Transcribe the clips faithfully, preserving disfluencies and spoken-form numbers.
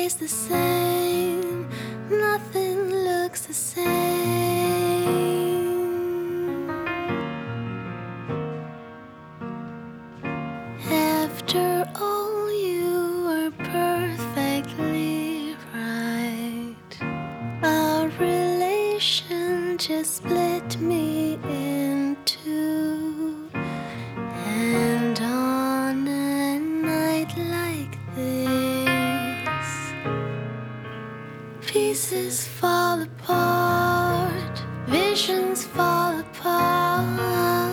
stays the same, nothing looks the same. After all, you were perfectly right. Our relation just split me in two. And on a night like this, pieces fall apart, visions fall apart.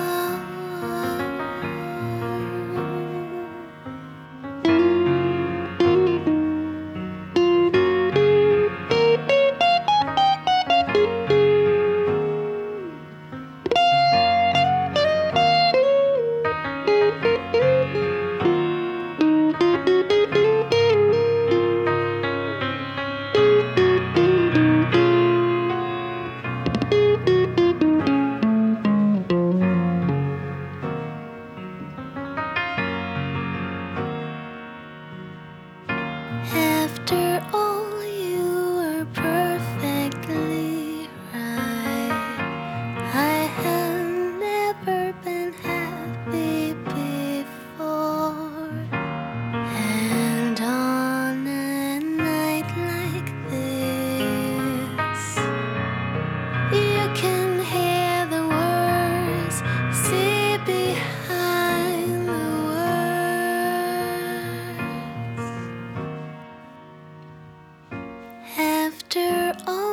After all, you were perfectly right. I have never been happy before. And on a night like this, you can hear the words, see behind the words. After all